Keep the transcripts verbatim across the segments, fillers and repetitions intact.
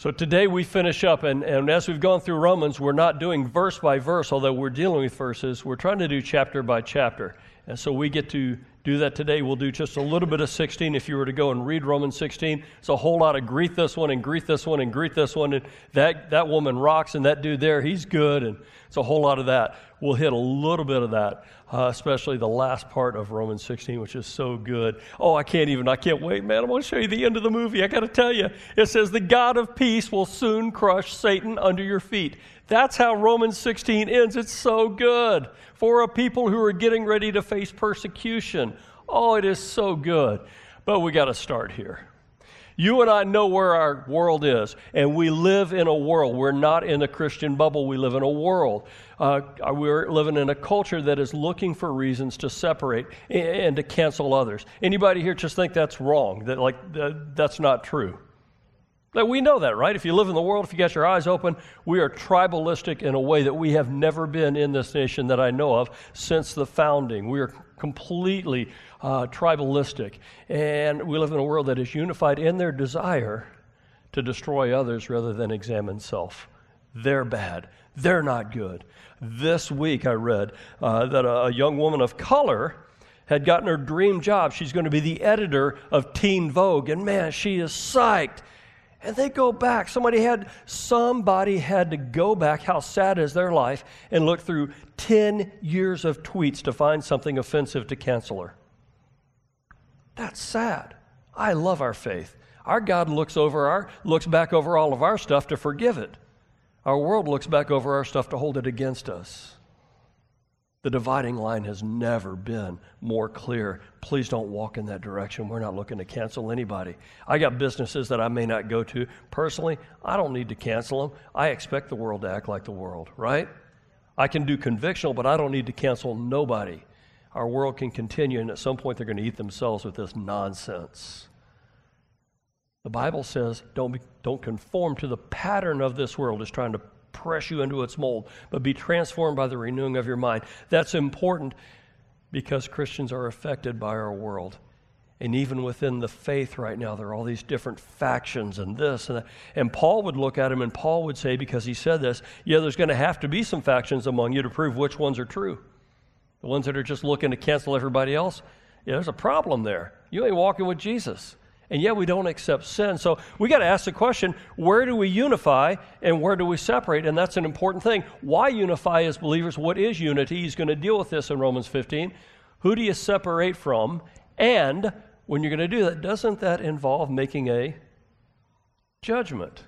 So today we finish up, and, and as we've gone through Romans, we're not doing verse by verse, although we're dealing with verses. We're trying to do chapter by chapter. And so we get to do that today. We'll do just a little bit of sixteen. If you were to go and read Romans sixteen, it's a whole lot of greet this one and greet this one and greet this one. And that, that woman rocks, and that dude there, he's good. And it's a whole lot of that. We'll hit a little bit of that, uh, especially the last part of Romans sixteen, which is so good. Oh, I can't even, I can't wait, man. I want to show you the end of the movie. I got to tell you, it says, the God of peace will soon crush Satan under your feet. That's how Romans sixteen ends. It's so good for a people who are getting ready to face persecution. Oh, it is so good. But we got to start here. You and I know where our world is, and we live in a world. We're not in a Christian bubble. We live in a world. Uh, we're living in a culture that is looking for reasons to separate and to cancel others. Anybody here just think that's wrong, that like that, that's not true? Like, we know that, right? If you live in the world, if you got your eyes open, we are tribalistic in a way that we have never been in this nation that I know of since the founding. We are completely uh, tribalistic. And we live in a world that is unified in their desire to destroy others rather than examine self. They're bad. They're not good. This week I read uh, that a, a young woman of color had gotten her dream job. She's going to be the editor of Teen Vogue. And man, she is psyched. And they go back. Somebody had, somebody had to go back, how sad is their life, and look through ten years of tweets to find something offensive to cancel her. That's sad. I love our faith. Our God looks over our, looks back over all of our stuff to forgive it. Our world looks back over our stuff to hold it against us. The dividing line has never been more clear. Please don't walk in that direction. We're not looking to cancel anybody. I got businesses that I may not go to. Personally, I don't need to cancel them. I expect the world to act like the world, right? I can do convictional, but I don't need to cancel nobody. Our world can continue, and at some point they're going to eat themselves with this nonsense. The Bible says don't be, don't conform to the pattern of this world. It's trying to press you into its mold, but be transformed by the renewing of your mind. That's important because Christians are affected by our world. And even within the faith right now, there are all these different factions and this and that. And Paul would look at him and Paul would say, because he said this, yeah, there's going to have to be some factions among you to prove which ones are true. The ones that are just looking to cancel everybody else, yeah, there's a problem there. You ain't walking with Jesus. And yet we don't accept sin. So we got to ask the question, where do we unify and where do we separate? And that's an important thing. Why unify as believers? What is unity? He's going to deal with this in Romans fifteen. Who do you separate from? And when you're going to do that, doesn't that involve making a judgment?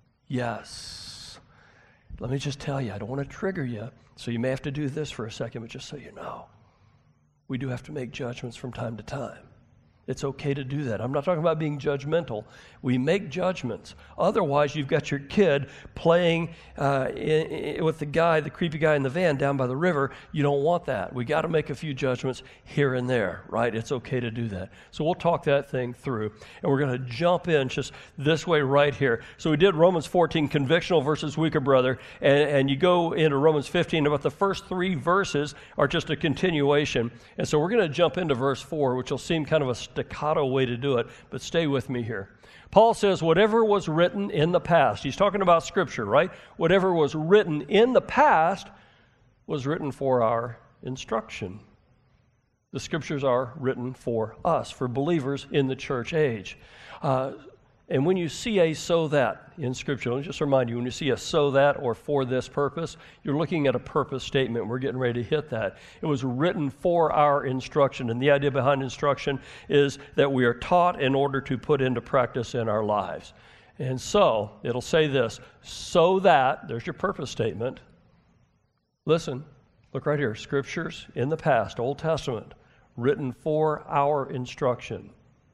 Yes. Let me just tell you, I don't want to trigger you, so you may have to do this for a second, but just so you know, we do have to make judgments from time to time. It's okay to do that. I'm not talking about being judgmental. We make judgments. Otherwise, you've got your kid playing uh, in, in, with the guy, the creepy guy in the van down by the river. You don't want that. We got to make a few judgments here and there, right? It's okay to do that. So we'll talk that thing through. And we're going to jump in just this way right here. So we did Romans fourteen, convictional versus weaker brother. And, and you go into Romans fifteen, about the first three verses are just a continuation. And so we're going to jump into verse four, which will seem kind of a staccato way to do it, but stay with me here. Paul says, whatever was written in the past, he's talking about Scripture, right? Whatever was written in the past was written for our instruction. The Scriptures are written for us, for believers in the church age. Uh, And when you see a so that in Scripture, let me just remind you, when you see a so that or for this purpose, you're looking at a purpose statement. We're getting ready to hit that. It was written for our instruction. And the idea behind instruction is that we are taught in order to put into practice in our lives. And so, it'll say this, so that, there's your purpose statement. Listen, look right here, Scriptures in the past, Old Testament, written for our instruction.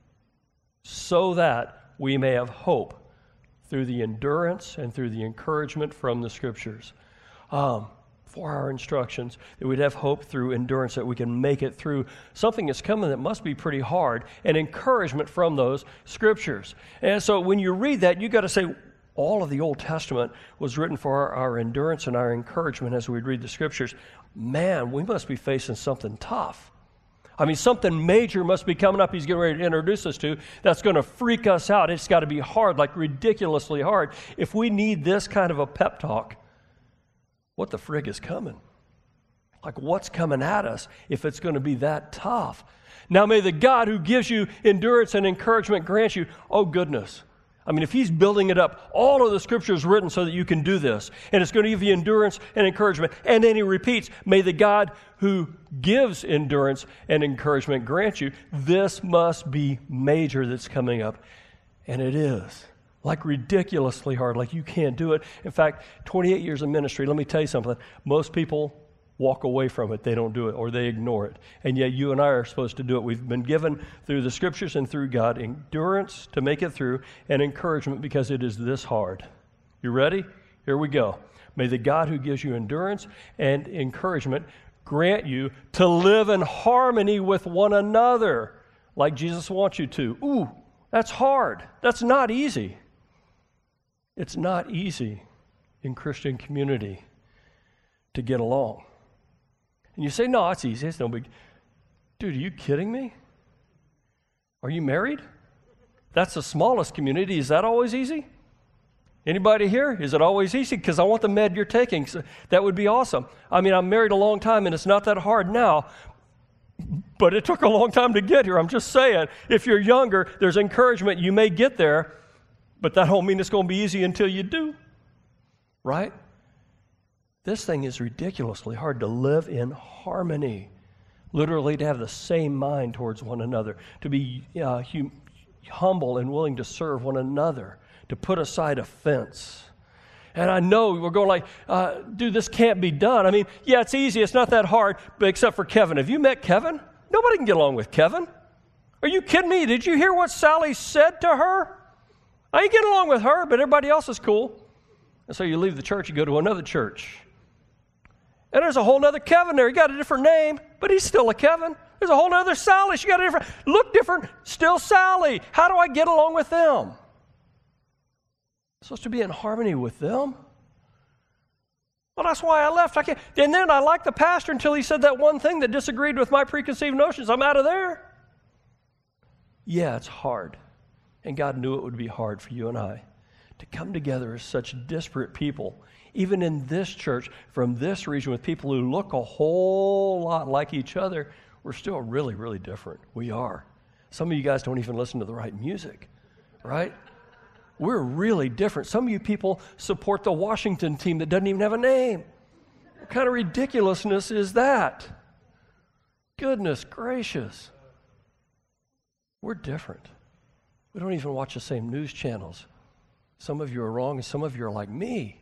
So that we may have hope through the endurance and through the encouragement from the Scriptures. Um, for our instructions, that we'd have hope through endurance, that we can make it through something that's coming that must be pretty hard, and encouragement from those Scriptures. And so when you read that, you got to say, all of the Old Testament was written for our, our endurance and our encouragement as we read the Scriptures. Man, we must be facing something tough. I mean, something major must be coming up he's getting ready to introduce us to that's going to freak us out. It's got to be hard, like ridiculously hard. If we need this kind of a pep talk, what the frig is coming? Like, what's coming at us if it's going to be that tough? Now, may the God who gives you endurance and encouragement grant you, oh goodness. I mean, if he's building it up, all of the Scripture is written so that you can do this. And it's going to give you endurance and encouragement. And then he repeats, may the God who gives endurance and encouragement grant you. This must be major that's coming up. And it is. Like ridiculously hard, like you can't do it. In fact, twenty-eight years of ministry, let me tell you something. Most people walk away from it. They don't do it, or they ignore it. And yet you and I are supposed to do it. We've been given through the Scriptures and through God endurance to make it through and encouragement because it is this hard. You ready? Here we go. May the God who gives you endurance and encouragement grant you to live in harmony with one another like Jesus wants you to. Ooh, that's hard. That's not easy. It's not easy in Christian community to get along. And you say, no, it's easy. It's no big. Dude, are you kidding me? Are you married? That's the smallest community. Is that always easy? Anybody here? Is it always easy? Because I want the med you're taking. So that would be awesome. I mean, I'm married a long time, and it's not that hard now. But it took a long time to get here. I'm just saying, if you're younger, there's encouragement. You may get there, but that don't mean it's going to be easy until you do. Right? This thing is ridiculously hard to live in harmony. Literally to have the same mind towards one another. To be uh, hum- humble and willing to serve one another. To put aside offense. And I know we're going like, uh, dude, this can't be done. I mean, yeah, it's easy. It's not that hard, but except for Kevin. Have you met Kevin? Nobody can get along with Kevin. Are you kidding me? Did you hear what Sally said to her? I ain't getting along with her, but everybody else is cool. And so you leave the church, you go to another church. And there's a whole other Kevin there. He got a different name, but he's still a Kevin. There's a whole other Sally. She got a different, look different, still Sally. How do I get along with them? I'm supposed to be in harmony with them. Well, that's why I left. I can't. And then I liked the pastor until he said that one thing that disagreed with my preconceived notions. I'm out of there. Yeah, it's hard. And God knew it would be hard for you and I to come together as such disparate people, even in this church, from this region, with people who look a whole lot like each other. We're still really, really different. We are. Some of you guys don't even listen to the right music, right? We're really different. Some of you people support the Washington team that doesn't even have a name. What kind of ridiculousness is that? Goodness gracious. We're different. We don't even watch the same news channels. Some of you are wrong, and some of you are like me.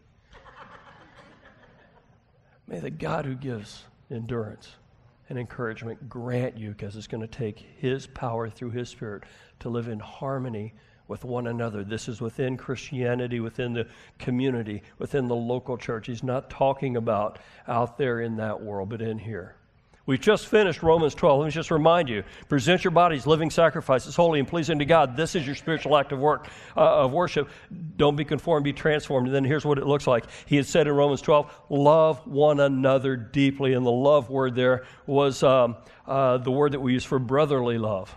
May the God who gives endurance and encouragement grant you, because it's going to take His power through His Spirit to live in harmony with one another. This is within Christianity, within the community, within the local church. He's not talking about out there in that world, but in here. We've just finished Romans twelve. Let me just remind you, present your bodies living sacrifices, holy and pleasing to God. This is your spiritual act of work, uh, of worship. Don't be conformed, be transformed. And then here's what it looks like. He had said in Romans twelve, love one another deeply. And the love word there was um, uh, the word that we use for brotherly love.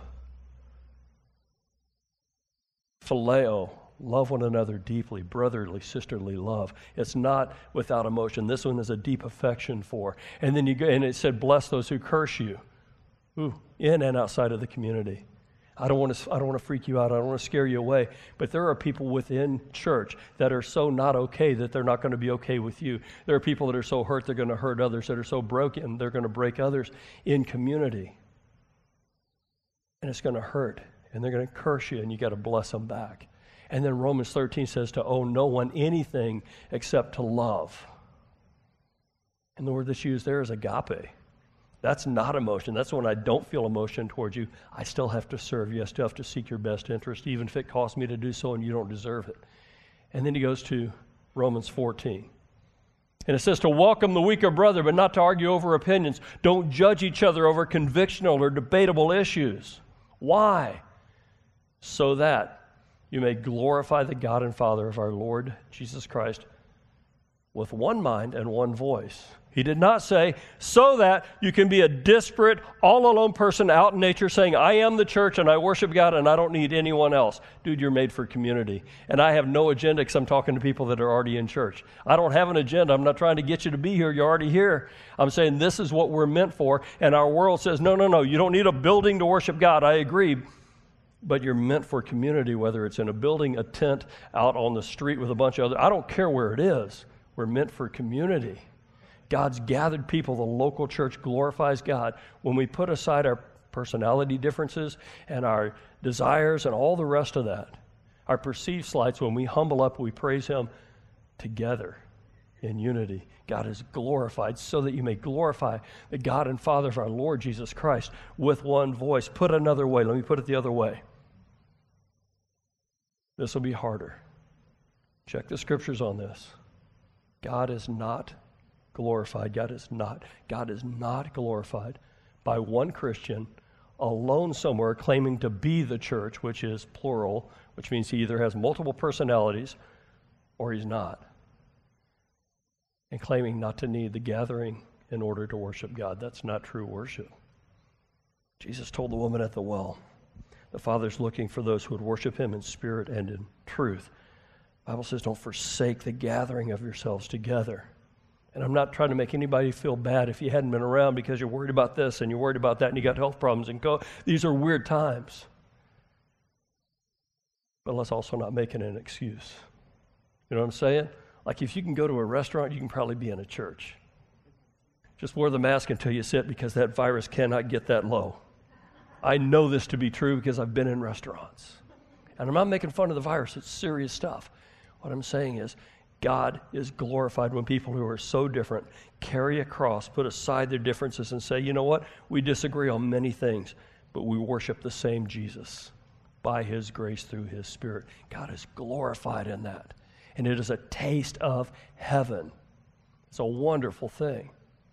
Phileo. Love one another deeply, brotherly, sisterly love. It's not without emotion. This one is a deep affection for. And then you go, and it said, bless those who curse you, ooh, in and outside of the community. I don't want to. I don't want to freak you out. I don't want to scare you away. But there are people within church that are so not okay that they're not going to be okay with you. There are people that are so hurt they're going to hurt others. That are so broken they're going to break others in community. And it's going to hurt, and they're going to curse you, and you got to bless them back. And then Romans thirteen says to owe no one anything except to love. And the word that's used there is agape. That's not emotion. That's when I don't feel emotion towards you. I still have to serve you. I still have to seek your best interest, even if it costs me to do so and you don't deserve it. And then he goes to Romans fourteen. And it says to welcome the weaker brother, but not to argue over opinions. Don't judge each other over convictional or debatable issues. Why? So that you may glorify the God and Father of our Lord Jesus Christ with one mind and one voice. He did not say, so that you can be a disparate, all-alone person out in nature saying, I am the church and I worship God and I don't need anyone else. Dude, you're made for community. And I have no agenda because I'm talking to people that are already in church. I don't have an agenda. I'm not trying to get you to be here. You're already here. I'm saying this is what we're meant for. And our world says, no, no, no, you don't need a building to worship God. I agree. But you're meant for community, whether it's in a building, a tent, out on the street with a bunch of other. I don't care where it is. We're meant for community. God's gathered people. The local church glorifies God. When we put aside our personality differences and our desires and all the rest of that, our perceived slights, when we humble up, we praise Him together in unity. God is glorified so that you may glorify the God and Father of our Lord Jesus Christ with one voice. Put another way. Let me put it the other way. This will be harder. Check the scriptures on this. God is not glorified. God is not. God is not glorified by one Christian alone somewhere claiming to be the church, which is plural, which means he either has multiple personalities or he's not, and claiming not to need the gathering in order to worship God. That's not true worship. Jesus told the woman at the well, the Father's looking for those who would worship Him in spirit and in truth. The Bible says, don't forsake the gathering of yourselves together. And I'm not trying to make anybody feel bad if you hadn't been around because you're worried about this and you're worried about that and you got health problems and go. These are weird times. But let's also not make it an excuse. You know what I'm saying? Like if you can go to a restaurant, you can probably be in a church. Just wear the mask until you sit because that virus cannot get that low. I know this to be true because I've been in restaurants. And I'm not making fun of the virus. It's serious stuff. What I'm saying is God is glorified when people who are so different carry a cross, put aside their differences and say, you know what? We disagree on many things, but we worship the same Jesus by His grace through His Spirit. God is glorified in that. And it is a taste of heaven. It's a wonderful thing.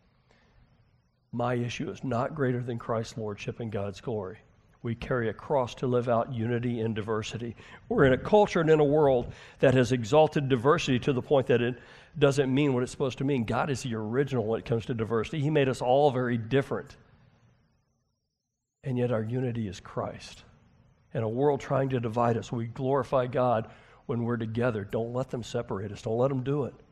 My issue is not greater than Christ's lordship and God's glory. We carry a cross to live out unity and diversity. We're in a culture and in a world that has exalted diversity to the point that it doesn't mean what it's supposed to mean. God is the original when it comes to diversity. He made us all very different. And yet our unity is Christ. In a world trying to divide us, we glorify God when we're together. Don't let them separate us. Don't let them do it.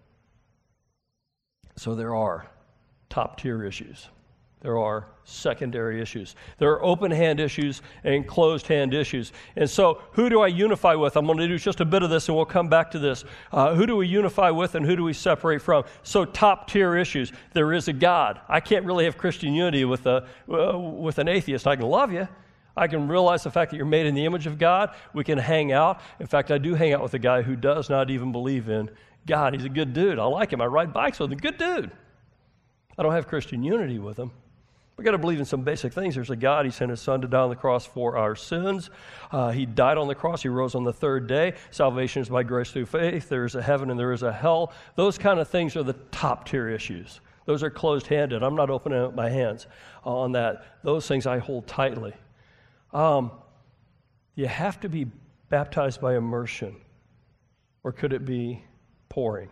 So there are top-tier issues. There are secondary issues. There are open-hand issues and closed-hand issues. And so who do I unify with? I'm going to do just a bit of this, and we'll come back to this. Uh, who do we unify with, and who do we separate from? So top-tier issues. There is a God. I can't really have Christian unity with, a, uh, with an atheist. I can love you. I can realize the fact that you're made in the image of God. We can hang out. In fact, I do hang out with a guy who does not even believe in God. He's a good dude. I like him. I ride bikes with him. Good dude. I don't have Christian unity with him. We've got to believe in some basic things. There's a God. He sent His Son to die on the cross for our sins. Uh, he died on the cross. He rose on the third day. Salvation is by grace through faith. There is a heaven and there is a hell. Those kind of things are the top tier issues. Those are closed-handed. I'm not opening up my hands on that. Those things I hold tightly. Um, you have to be baptized by immersion, or could it be pouring?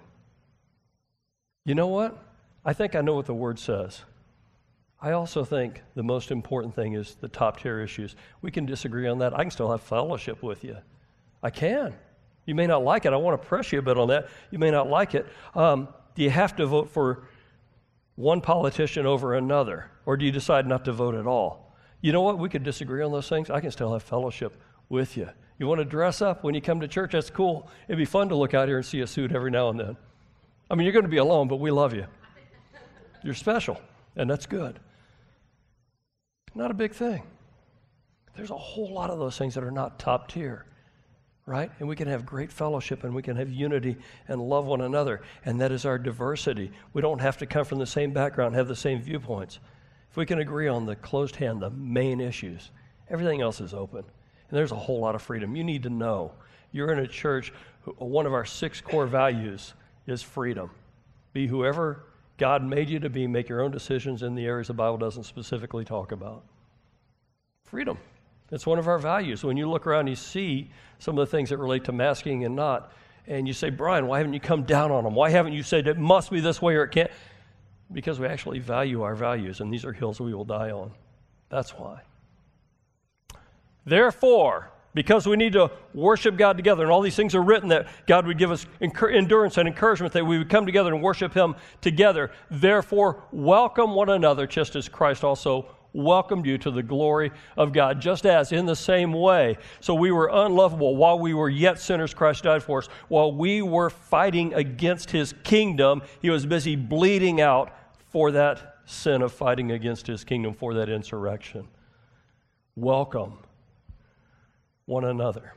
You know what? I think I know what the Word says. I also think the most important thing is the top tier issues. We can disagree on that. I can still have fellowship with you. I can. You may not like it. I want to press you a bit on that. You may not like it. Um, do you have to vote for one politician over another, or do you decide not to vote at all? You know what? We could disagree on those things. I can still have fellowship with you. You want to dress up when you come to church? That's cool. It'd be fun to look out here and see a suit every now and then. I mean, you're going to be alone, but we love you. You're special, and that's good. Not a big thing. There's a whole lot of those things that are not top tier, right? And we can have great fellowship and we can have unity and love one another, and that is our diversity. We don't have to come from the same background, have the same viewpoints. If we can agree on the closed hand, the main issues, everything else is open. And there's a whole lot of freedom. You need to know. You're in a church, one of our six core values is freedom. Be whoever God made you to be. Make your own decisions in the areas the Bible doesn't specifically talk about. Freedom. It's one of our values. When you look around, you see some of the things that relate to masking and not. And you say, Brian, why haven't you come down on them? Why haven't you said it must be this way or it can't? Because we actually value our values, and these are hills we will die on. That's why. Therefore, because we need to worship God together, and all these things are written that God would give us endurance and encouragement that we would come together and worship Him together. Therefore, welcome one another, just as Christ also welcomed you to the glory of God, just as in the same way. So we were unlovable while we were yet sinners, Christ died for us. While we were fighting against His kingdom, He was busy bleeding out for that sin of fighting against His kingdom, for that insurrection. Welcome one another.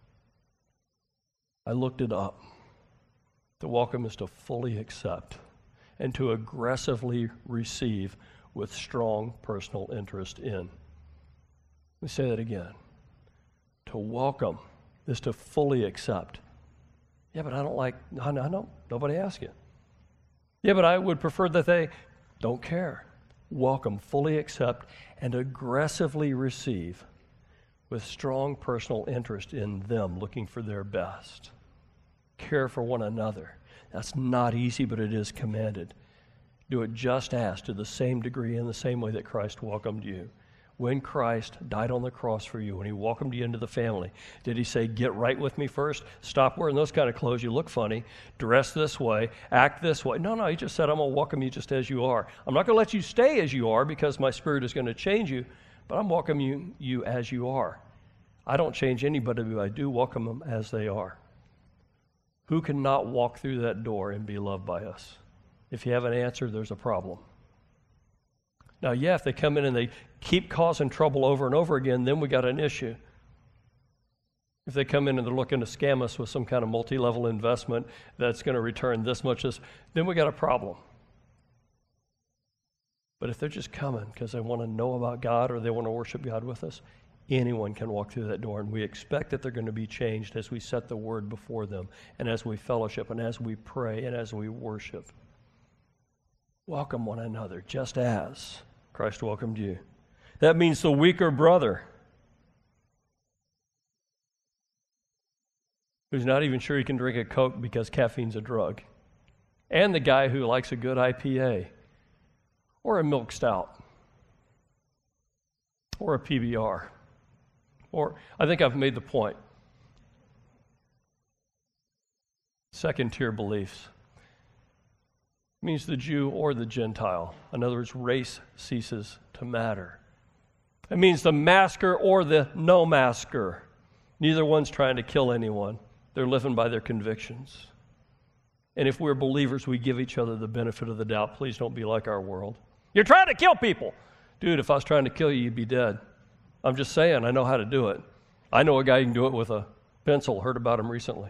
I looked it up. To welcome is to fully accept and to aggressively receive with strong personal interest in. Let me say that again. To welcome is to fully accept. Yeah, but I don't like, I know, nobody asked you. Yeah, but I would prefer that they don't care. Welcome, fully accept, and aggressively receive with strong personal interest in them, looking for their best. Care for one another. That's not easy, but it is commanded. Do it just as, to the same degree, in the same way that Christ welcomed you. When Christ died on the cross for you, when He welcomed you into the family, did He say, get right with me first? Stop wearing those kind of clothes. You look funny. Dress this way. Act this way. No, no, He just said, I'm going to welcome you just as you are. I'm not going to let you stay as you are because my Spirit is going to change you, but I'm welcoming you, you as you are. I don't change anybody, but I do welcome them as they are. Who cannot walk through that door and be loved by us? If you have an answer, there's a problem. Now, yeah, if they come in and they keep causing trouble over and over again, then we got an issue. If they come in and they're looking to scam us with some kind of multi-level investment that's going to return this much, this, then we got a problem. But if they're just coming because they want to know about God or they want to worship God with us, anyone can walk through that door, and we expect that they're going to be changed as we set the word before them, and as we fellowship, and as we pray, and as we worship. Welcome one another, just as Christ welcomed you. That means the weaker brother who's not even sure he can drink a Coke because caffeine's a drug, and the guy who likes a good I P A, or a milk stout, or a P B R. Or, I think I've made the point. Second tier beliefs. It means the Jew or the Gentile. In other words, race ceases to matter. It means the masker or the no masker. Neither one's trying to kill anyone. They're living by their convictions. And if we're believers, we give each other the benefit of the doubt. Please don't be like our world. You're trying to kill people. Dude, if I was trying to kill you, you'd be dead. I'm just saying, I know how to do it. I know a guy who can do it with a pencil. Heard about him recently.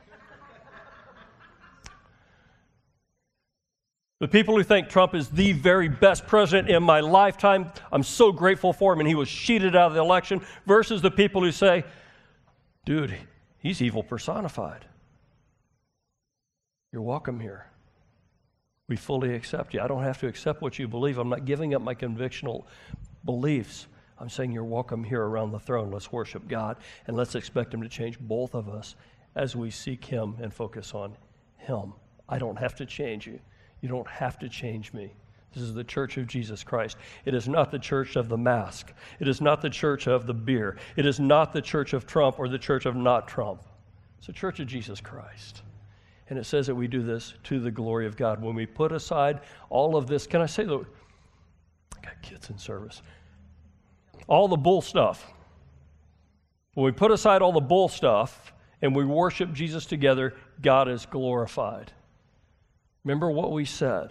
The people who think Trump is the very best president in my lifetime, I'm so grateful for him, and he was cheated out of the election, versus the people who say, dude, he's evil personified. You're welcome here. We fully accept you. I don't have to accept what you believe. I'm not giving up my convictional beliefs. I'm saying you're welcome here around the throne. Let's worship God, and let's expect Him to change both of us as we seek Him and focus on Him. I don't have to change you. You don't have to change me. This is the church of Jesus Christ. It is not the church of the mask. It is not the church of the beer. It is not the church of Trump or the church of not Trump. It's the church of Jesus Christ. And it says that we do this to the glory of God. When we put aside all of this, can I say the, I got kids in service. All the bull stuff. When we put aside all the bull stuff and we worship Jesus together, God is glorified. Remember what we said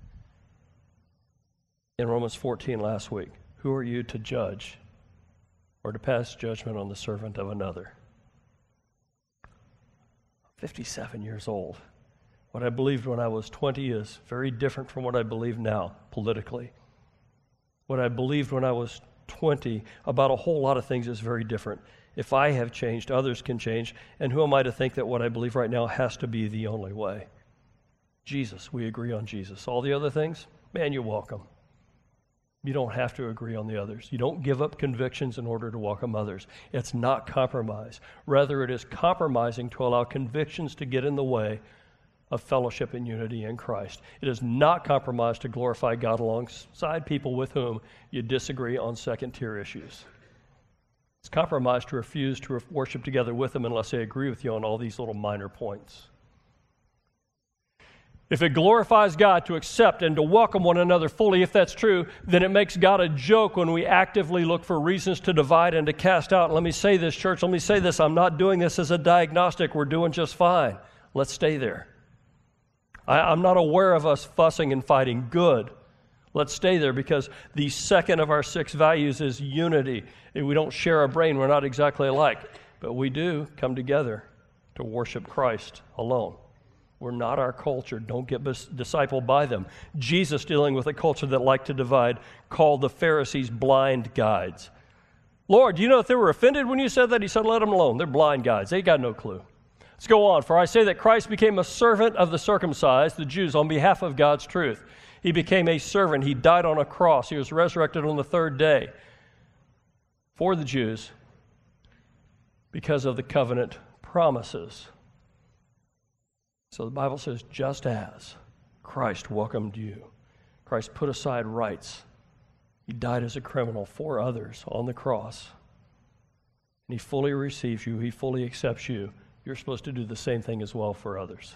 in Romans fourteen last week. Who are you to judge or to pass judgment on the servant of another? fifty-seven years old. What I believed when I was twenty is very different from what I believe now politically. What I believed when I was twenty about a whole lot of things is very different. If I have changed, others can change. And who am I to think that what I believe right now has to be the only way? Jesus. We agree on Jesus. All the other things, man, you're welcome. You don't have to agree on the others. You don't give up convictions in order to welcome others. It's not compromise. Rather, it is compromising to allow convictions to get in the way of fellowship and unity in Christ. It is not compromise to glorify God alongside people with whom you disagree on second-tier issues. It's compromise to refuse to worship together with them unless they agree with you on all these little minor points. If it glorifies God to accept and to welcome one another fully, if that's true, then it makes God a joke when we actively look for reasons to divide and to cast out. And let me say this, church, let me say this. I'm not doing this as a diagnostic. We're doing just fine. Let's stay there. I, I'm not aware of us fussing and fighting. Good. Let's stay there, because the second of our six values is unity. We don't share a brain. We're not exactly alike. But we do come together to worship Christ alone. We're not our culture. Don't get bis- discipled by them. Jesus, dealing with a culture that liked to divide, called the Pharisees blind guides. Lord, do you know if they were offended when you said that? He said, let them alone. They're blind guides. They got no clue. Let's go on. For I say that Christ became a servant of the circumcised, the Jews, on behalf of God's truth. He became a servant. He died on a cross. He was resurrected on the third day for the Jews because of the covenant promises. So the Bible says, just as Christ welcomed you, Christ put aside rights. He died as a criminal for others on the cross. And he fully receives you. He fully accepts you. You're supposed to do the same thing as well for others.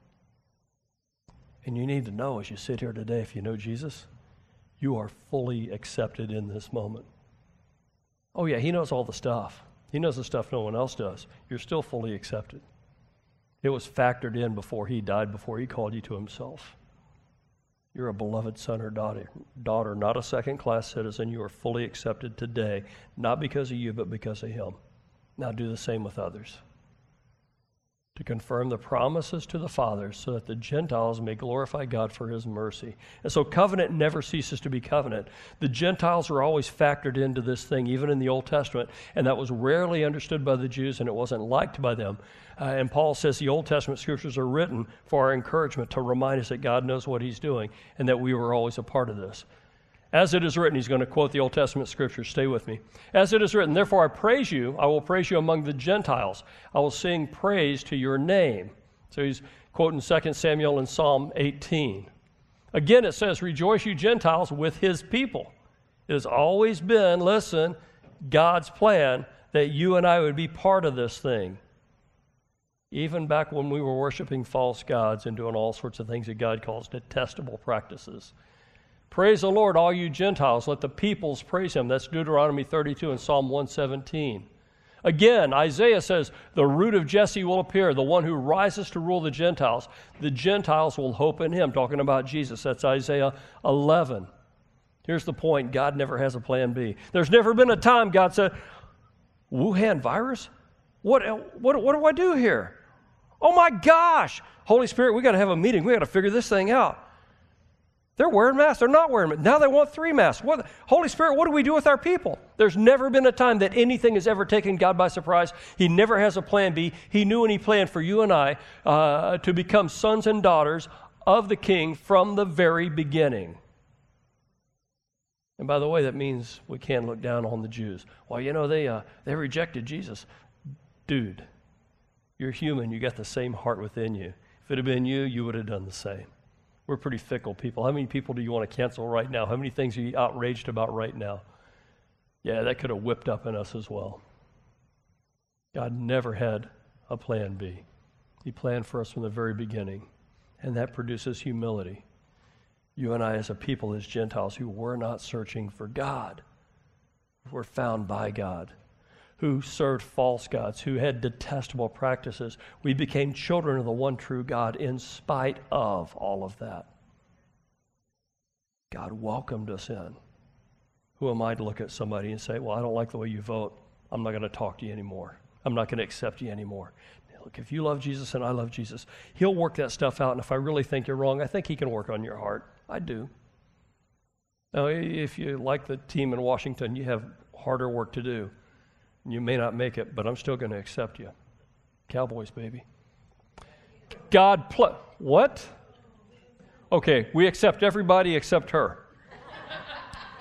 And you need to know, as you sit here today, if you know Jesus, you are fully accepted in this moment. Oh yeah, he knows all the stuff. He knows the stuff no one else does. You're still fully accepted. It was factored in before he died, before he called you to himself. You're a beloved son or daughter, daughter, not a second-class citizen. You are fully accepted today, not because of you, but because of him. Now do the same with others. To confirm the promises to the fathers so that the Gentiles may glorify God for his mercy. And so covenant never ceases to be covenant. The Gentiles are always factored into this thing, even in the Old Testament, and that was rarely understood by the Jews, and it wasn't liked by them. Uh, and Paul says the Old Testament scriptures are written for our encouragement, to remind us that God knows what he's doing and that we were always a part of this. As it is written, he's going to quote the Old Testament scriptures. Stay with me. As it is written, therefore I praise you, I will praise you among the Gentiles. I will sing praise to your name. So he's quoting Second Samuel and Psalm eighteen. Again, it says, rejoice you Gentiles with his people. It has always been, listen, God's plan that you and I would be part of this thing. Even back when we were worshiping false gods and doing all sorts of things that God calls detestable practices. Praise the Lord, all you Gentiles. Let the peoples praise him. That's Deuteronomy thirty-two and Psalm one seventeen. Again, Isaiah says, the root of Jesse will appear, the one who rises to rule the Gentiles. The Gentiles will hope in him, talking about Jesus. That's Isaiah eleven. Here's the point. God never has a plan B. There's never been a time God said, Wuhan virus? What, what, what do I do here? Oh my gosh! Holy Spirit, we got to have a meeting. We got to figure this thing out. They're wearing masks. They're not wearing masks. Now they want three masks. What, Holy Spirit, what do we do with our people? There's never been a time that anything has ever taken God by surprise. He never has a plan B. He knew and he planned for you and I uh, to become sons and daughters of the King from the very beginning. And by the way, that means we can't look down on the Jews. Well, you know, they uh, they rejected Jesus. Dude, you're human. You got the same heart within you. If it had been you, you would have done the same. We're pretty fickle people. How many people do you want to cancel right now? How many things are you outraged about right now? Yeah, that could have whipped up in us as well. God never had a plan B. He planned for us from the very beginning, and that produces humility. You and I as a people, as Gentiles, who were not searching for God, were found by God, who served false gods, who had detestable practices. We became children of the one true God in spite of all of that. God welcomed us in. Who am I to look at somebody and say, well, I don't like the way you vote. I'm not going to talk to you anymore. I'm not going to accept you anymore. Look, if you love Jesus and I love Jesus, he'll work that stuff out. And if I really think you're wrong, I think he can work on your heart. I do. Now, if you like the team in Washington, you have harder work to do. You may not make it, but I'm still going to accept you. Cowboys, baby. God, pl- what? Okay, we accept everybody except her.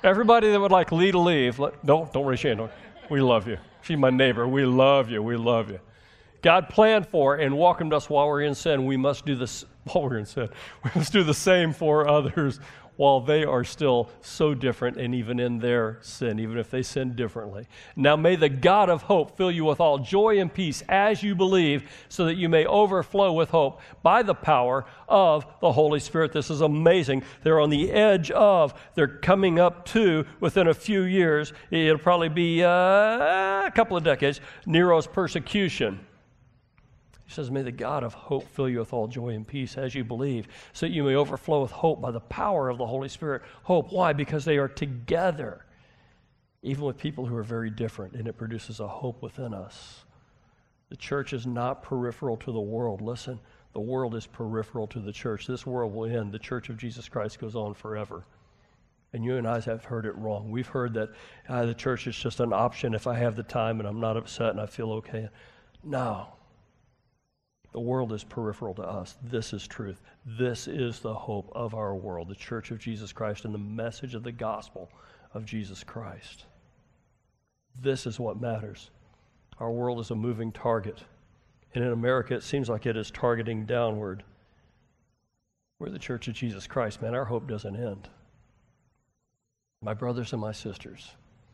Everybody that would like Lee to leave, let, don't, don't raise your hand. Don't. We love you. She's my neighbor. We love you. We love you. God planned for and welcomed us while we're in sin. We must do this while we're in sin. We must do the same for others while they are still so different and even in their sin, even if they sin differently. Now may the God of hope fill you with all joy and peace as you believe, so that you may overflow with hope by the power of the Holy Spirit. This is amazing. They're on the edge of, they're coming up to, within a few years, it'll probably be uh, a couple of decades, Nero's persecution. He says, may the God of hope fill you with all joy and peace as you believe, so that you may overflow with hope by the power of the Holy Spirit. Hope, why? Because they are together, even with people who are very different, and it produces a hope within us. The church is not peripheral to the world. Listen, the world is peripheral to the church. This world will end. The church of Jesus Christ goes on forever. And you and I have heard it wrong. We've heard that uh, the church is just an option if I have the time and I'm not upset and I feel okay. No. The world is peripheral to us. This is truth. This is the hope of our world, the church of Jesus Christ and the message of the gospel of Jesus Christ. This is what matters. Our world is a moving target. And in America, it seems like it is targeting downward. We're the church of Jesus Christ, man. Our hope doesn't end. My brothers and my sisters,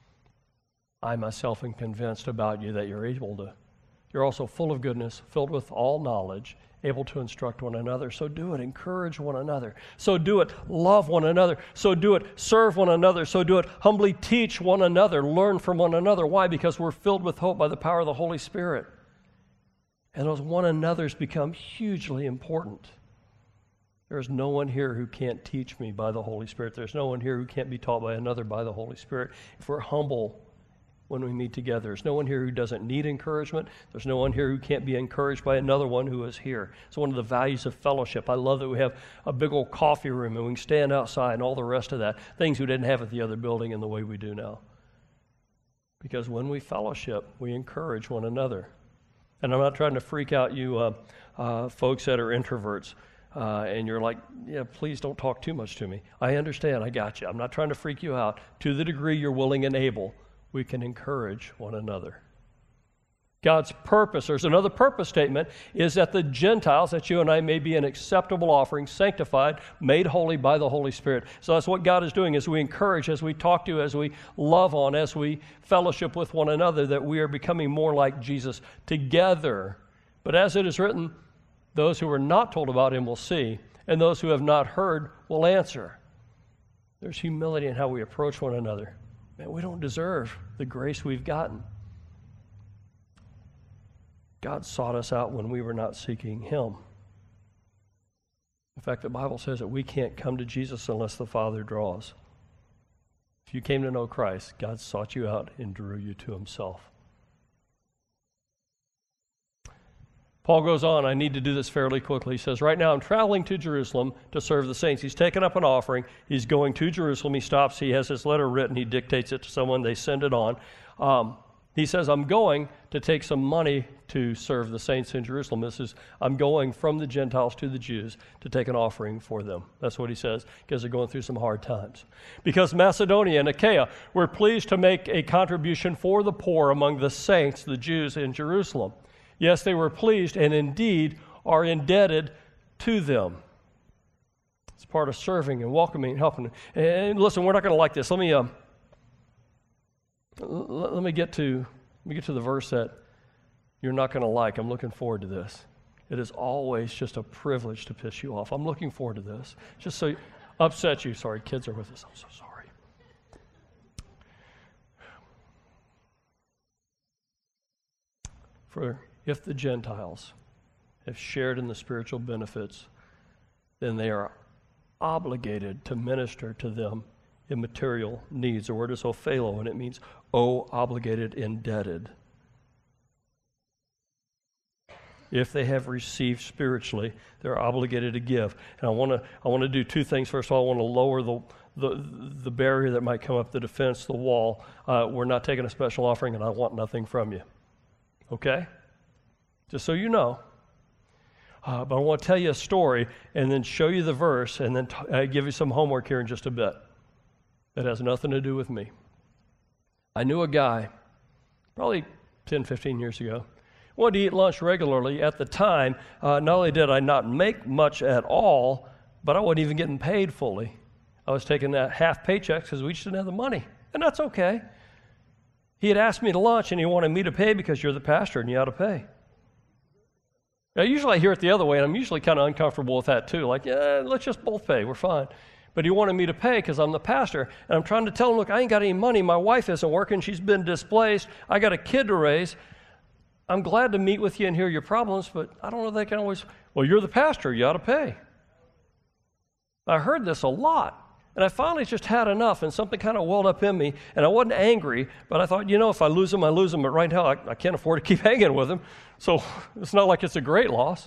I myself am convinced about you that you're able to You're also full of goodness, filled with all knowledge, able to instruct one another. So do it. Encourage one another. So do it. Love one another. So do it. Serve one another. So do it. Humbly teach one another. Learn from one another. Why? Because we're filled with hope by the power of the Holy Spirit. And those one another's become hugely important. There's no one here who can't teach me by the Holy Spirit. There's no one here who can't be taught by another by the Holy Spirit. If we're humble when we meet together. There's no one here who doesn't need encouragement. There's no one here who can't be encouraged by another one who is here. It's one of the values of fellowship. I love that we have a big old coffee room and we can stand outside and all the rest of that, things we didn't have at the other building in the way we do now. Because when we fellowship, we encourage one another. And I'm not trying to freak out you uh, uh, folks that are introverts. Uh, and you're like, yeah, please don't talk too much to me. I understand. I got you. I'm not trying to freak you out. To the degree you're willing and able, we can encourage one another. God's purpose, there's another purpose statement, is that the Gentiles, that you and I may be an acceptable offering, sanctified, made holy by the Holy Spirit. So that's what God is doing, as we encourage, as we talk to, as we love on, as we fellowship with one another, that we are becoming more like Jesus together. But as it is written, those who are not told about him will see, and those who have not heard will answer. There's humility in how we approach one another. Man, we don't deserve the grace we've gotten. God sought us out when we were not seeking him. In fact, the Bible says that we can't come to Jesus unless the Father draws. If you came to know Christ, God sought you out and drew you to himself. Paul goes on, I need to do this fairly quickly. He says, right now I'm traveling to Jerusalem to serve the saints. He's taken up an offering. He's going to Jerusalem. He stops. He has his letter written. He dictates it to someone. They send it on. Um, he says, I'm going to take some money to serve the saints in Jerusalem. This is, I'm going from the Gentiles to the Jews to take an offering for them. That's what he says, because they're going through some hard times. Because Macedonia and Achaia were pleased to make a contribution for the poor among the saints, the Jews in Jerusalem. Yes, they were pleased and indeed are indebted to them. It's part of serving and welcoming and helping. And listen, we're not going to like this. Let me um, let me get to let me get to the verse that you're not going to like. I'm looking forward to this. It is always just a privilege to piss you off. I'm looking forward to this. Just so you, upset you. Sorry, kids are with us. I'm so sorry. For if the Gentiles have shared in the spiritual benefits, then they are obligated to minister to them in material needs. The word is ophelo, and it means owe, obligated, indebted. If they have received spiritually, they're obligated to give. And I want to I want to do two things. First of all, I want to lower the the, the barrier that might come up, the defense, the wall. Uh, we're not taking a special offering, and I want nothing from you. Okay? Just so you know. Uh, but I want to tell you a story and then show you the verse and then t- uh, give you some homework here in just a bit. that has nothing to do with me. I knew a guy, probably ten, fifteen years ago, wanted to eat lunch regularly. At the time, uh, not only did I not make much at all, but I wasn't even getting paid fully. I was taking that half paychecks because we just didn't have the money, and that's okay. He had asked me to lunch, and he wanted me to pay because you're the pastor and you ought to pay. Now, usually I hear it the other way, and I'm usually kind of uncomfortable with that too. Like, yeah, let's just both pay. We're fine. But he wanted me to pay because I'm the pastor, and I'm trying to tell him, look, I ain't got any money. My wife isn't working. She's been displaced. I got a kid to raise. I'm glad to meet with you and hear your problems, but I don't know if they can always, well, you're the pastor. You ought to pay. I heard this a lot. And I finally just had enough, and something kind of welled up in me, and I wasn't angry, but I thought, you know, if I lose him, I lose him, but right now I, I can't afford to keep hanging with him, so it's not like it's a great loss.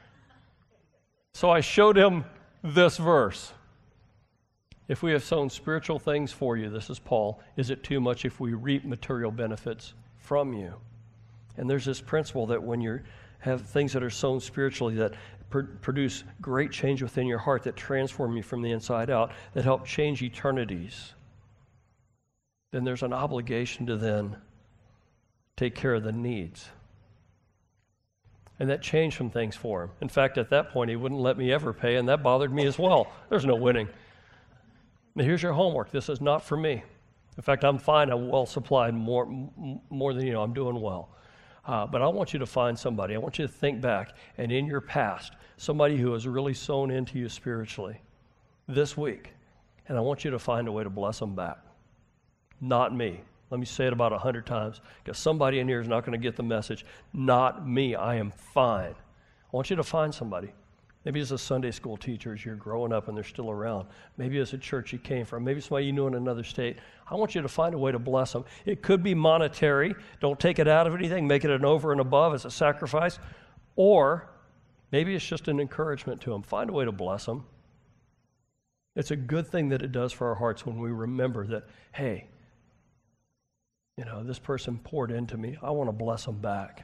So I showed him this verse. If we have sown spiritual things for you, this is Paul, is it too much if we reap material benefits from you? And there's this principle that when you have things that are sown spiritually that produce great change within your heart, that transform you from the inside out, that help change eternities, then there's an obligation to then take care of the needs. And that changed some things for him. In fact, at that point, he wouldn't let me ever pay, and that bothered me as well. There's no winning. Now, here's your homework. This is not for me. In fact, I'm fine. I'm well supplied, more, more than you know. I'm doing well. Uh, but I want you to find somebody. I want you to think back, and in your past, somebody who has really sown into you spiritually this week, and I want you to find a way to bless them back. Not me. Let me say it about a hundred times, because somebody in here is not going to get the message. Not me. I am fine. I want you to find somebody. Maybe as a Sunday school teacher as you're growing up and they're still around. Maybe as a church you came from. Maybe somebody you knew in another state. I want you to find a way to bless them. It could be monetary. Don't take it out of anything. Make it an over and above as a sacrifice. Or maybe it's just an encouragement to them. Find a way to bless them. It's a good thing that it does for our hearts when we remember that, hey, you know, this person poured into me. I want to bless them back.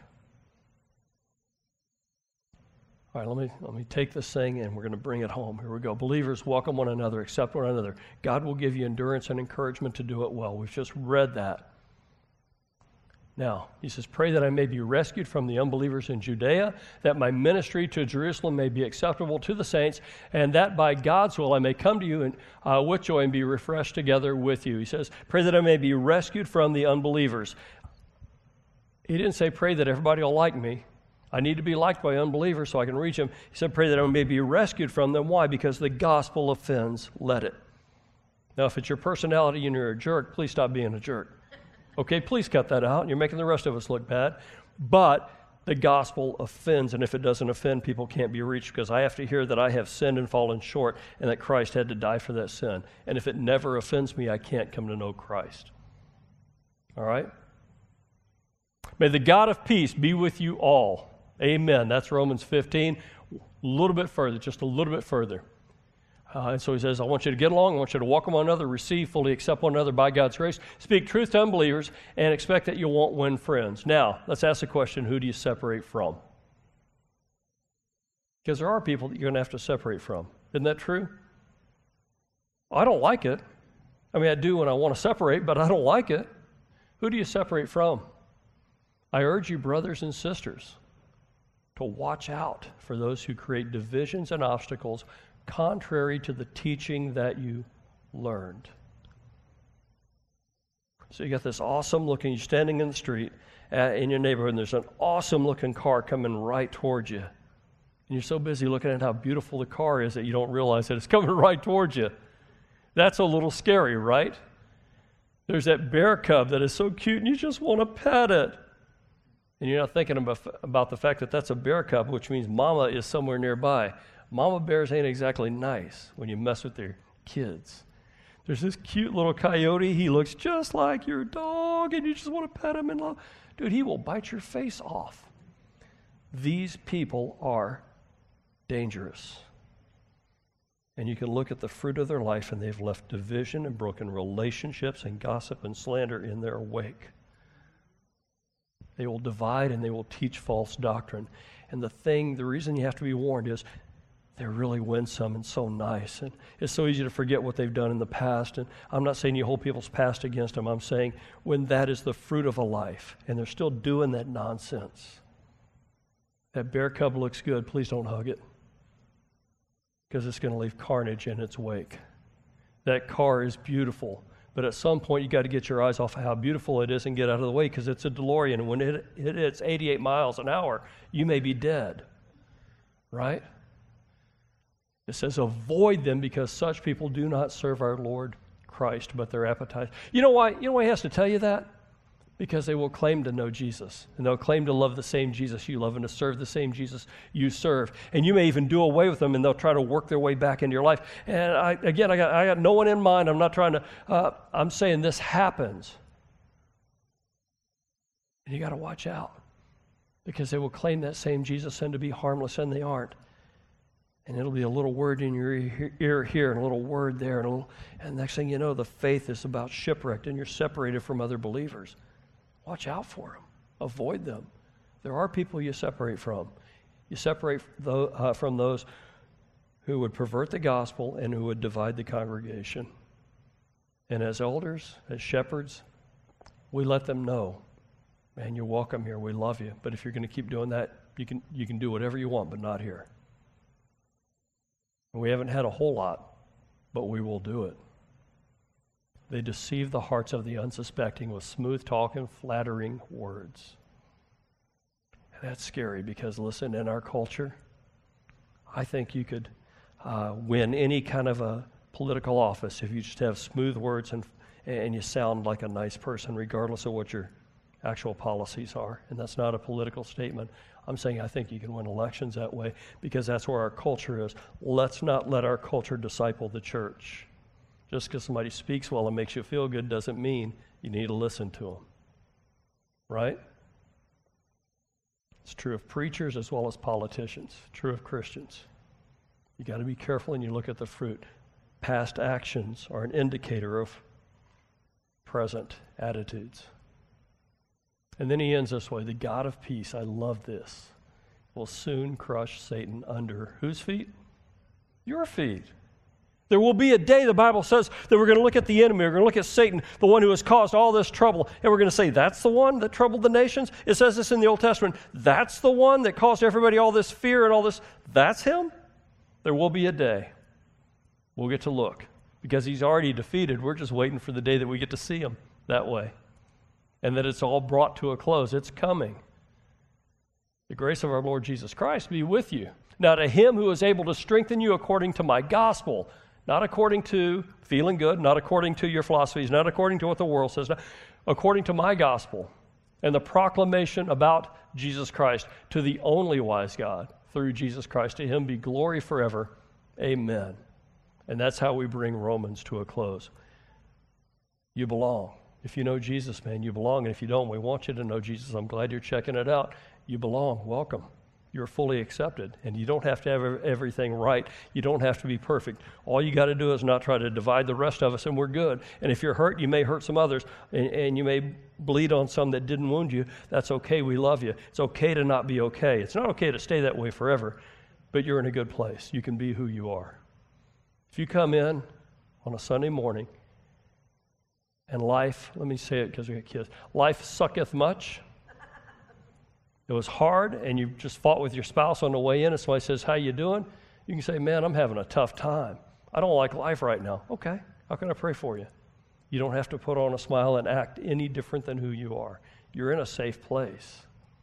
All right, let me let me take this thing and we're going to bring it home. Here we go. Believers, welcome one another, accept one another. God will give you endurance and encouragement to do it well. We've just read that. Now, he says, pray that I may be rescued from the unbelievers in Judea, that my ministry to Jerusalem may be acceptable to the saints, and that by God's will I may come to you and, uh, with joy and be refreshed together with you. He says, pray that I may be rescued from the unbelievers. He didn't say, pray that everybody will like me. I need to be liked by unbelievers so I can reach them. He said, pray that I may be rescued from them. Why? Because the gospel offends. Let it. Now, if it's your personality and you're a jerk, please stop being a jerk. Okay, please cut that out. You're making the rest of us look bad. But the gospel offends, and if it doesn't offend, people can't be reached, because I have to hear that I have sinned and fallen short and that Christ had to die for that sin. And if it never offends me, I can't come to know Christ. All right? May the God of peace be with you all. Amen. That's Romans fifteen. A little bit further, just a little bit further. Uh, and so he says, I want you to get along. I want you to walk with one another, receive, fully accept one another by God's grace, speak truth to unbelievers, and expect that you won't win friends. Now, let's ask the question, who do you separate from? Because there are people that you're going to have to separate from. Isn't that true? I don't like it. I mean, I do when I want to separate, but I don't like it. Who do you separate from? I urge you, brothers and sisters, to watch out for those who create divisions and obstacles contrary to the teaching that you learned. So you got this awesome looking, you're standing in the street uh, in your neighborhood, and there's an awesome looking car coming right towards you. And you're so busy looking at how beautiful the car is that you don't realize that it's coming right towards you. That's a little scary, right? There's that bear cub that is so cute and you just want to pet it. And you're not thinking about, about the fact that that's a bear cub, which means mama is somewhere nearby. Mama bears ain't exactly nice when you mess with their kids. There's this cute little coyote. He looks just like your dog, and you just want to pet him and love. Dude, he will bite your face off. These people are dangerous. And you can look at the fruit of their life, and they've left division and broken relationships and gossip and slander in their wake. They will divide and they will teach false doctrine. And the thing, the reason you have to be warned is they're really winsome and so nice. And it's so easy to forget what they've done in the past. And I'm not saying you hold people's past against them. I'm saying when that is the fruit of a life and they're still doing that nonsense. That bear cub looks good. Please don't hug it, because it's going to leave carnage in its wake. That car is beautiful, but at some point you got to get your eyes off of how beautiful it is and get out of the way, because it's a DeLorean, and when it, it hits eighty-eight miles an hour, you may be dead, right? It says avoid them, because such people do not serve our Lord Christ, but their appetite. You know why? You know why he has to tell you that? Because they will claim to know Jesus, and they'll claim to love the same Jesus you love and to serve the same Jesus you serve. And you may even do away with them, and they'll try to work their way back into your life. And I, again, I got, I got no one in mind. I'm not trying to, uh, I'm saying this happens. And you got to watch out, because they will claim that same Jesus and to be harmless, and they aren't. And it'll be a little word in your ear here and a little word there. And, a little, and next thing you know, the faith is about shipwrecked, and you're separated from other believers. Watch out for them. Avoid them. There are people you separate from. You separate the, uh, from those who would pervert the gospel and who would divide the congregation. And as elders, as shepherds, we let them know, man, you're welcome here. We love you. But if you're going to keep doing that, you can you can do whatever you want, but not here. And we haven't had a whole lot, but we will do it. They deceive the hearts of the unsuspecting with smooth talk and flattering words. And that's scary, because, listen, in our culture, I think you could uh, win any kind of a political office if you just have smooth words and and you sound like a nice person, regardless of what your actual policies are. And that's not a political statement. I'm saying I think you can win elections that way, because that's where our culture is. Let's not let our culture disciple the church. Just because somebody speaks well and makes you feel good doesn't mean you need to listen to them. Right? It's true of preachers as well as politicians. True of Christians. You got to be careful and you look at the fruit. Past actions are an indicator of present attitudes. And then he ends this way: the God of peace, I love this, will soon crush Satan under whose feet? Your feet. There will be a day, the Bible says, that we're going to look at the enemy, we're going to look at Satan, the one who has caused all this trouble, and we're going to say, that's the one that troubled the nations? It says this in the Old Testament. That's the one that caused everybody all this fear and all this. That's him? There will be a day. We'll get to look. Because he's already defeated. We're just waiting for the day that we get to see him that way. And that it's all brought to a close. It's coming. The grace of our Lord Jesus Christ be with you. Now to him who is able to strengthen you according to my gospel, not according to feeling good, not according to your philosophies, not according to what the world says, not according to my gospel and the proclamation about Jesus Christ, to the only wise God through Jesus Christ. To him be glory forever. Amen. And that's how we bring Romans to a close. You belong. If you know Jesus, man, you belong. And if you don't, we want you to know Jesus. I'm glad you're checking it out. You belong. Welcome. You're fully accepted. And you don't have to have everything right. You don't have to be perfect. All you got to do is not try to divide the rest of us, and we're good. And if you're hurt, you may hurt some others, and, and you may bleed on some that didn't wound you. That's okay. We love you. It's okay to not be okay. It's not okay to stay that way forever, but you're in a good place. You can be who you are. If you come in on a Sunday morning and life, let me say it because we got kids, life sucketh much. It was hard, and you just fought with your spouse on the way in, and somebody says, how you doing? You can say, man, I'm having a tough time. I don't like life right now. Okay, how can I pray for you? You don't have to put on a smile and act any different than who you are. You're in a safe place.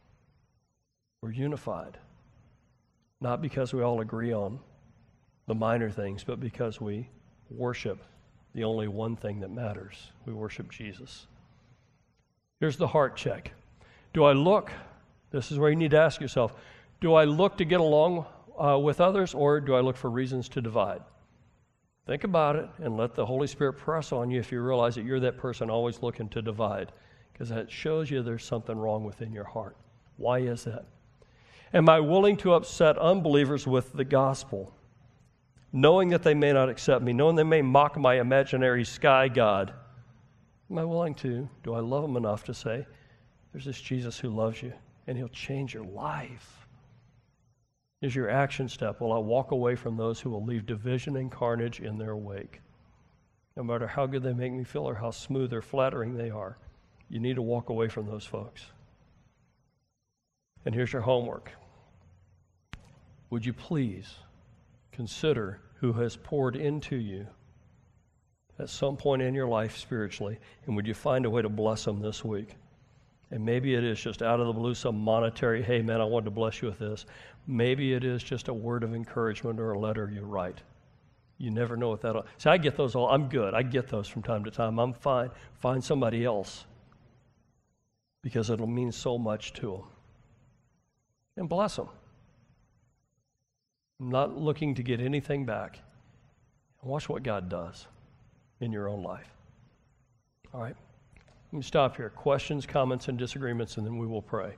We're unified. Not because we all agree on the minor things, but because we worship the only one thing that matters. We worship Jesus. Here's the heart check. Do I look... This is where you need to ask yourself, do I look to get along uh, with others, or do I look for reasons to divide? Think about it and let the Holy Spirit press on you if you realize that you're that person always looking to divide, because that shows you there's something wrong within your heart. Why is that? Am I willing to upset unbelievers with the gospel, knowing that they may not accept me, knowing they may mock my imaginary sky God? Am I willing to? Do I love them enough to say, there's this Jesus who loves you, and he'll change your life? Is your action step, will I walk away from those who will leave division and carnage in their wake? No matter how good they make me feel or how smooth or flattering they are, you need to walk away from those folks. And here's your homework. Would you please consider who has poured into you at some point in your life spiritually, and would you find a way to bless them this week? And maybe it is just out of the blue some monetary, hey man, I wanted to bless you with this. Maybe it is just a word of encouragement or a letter you write. You never know what that'll... See, I get those all, I'm good. I get those from time to time. I'm fine. Find somebody else because it'll mean so much to them. And bless them. I'm not looking to get anything back. Watch what God does in your own life. All right? Let me stop here. Questions, comments, and disagreements, and then we will pray.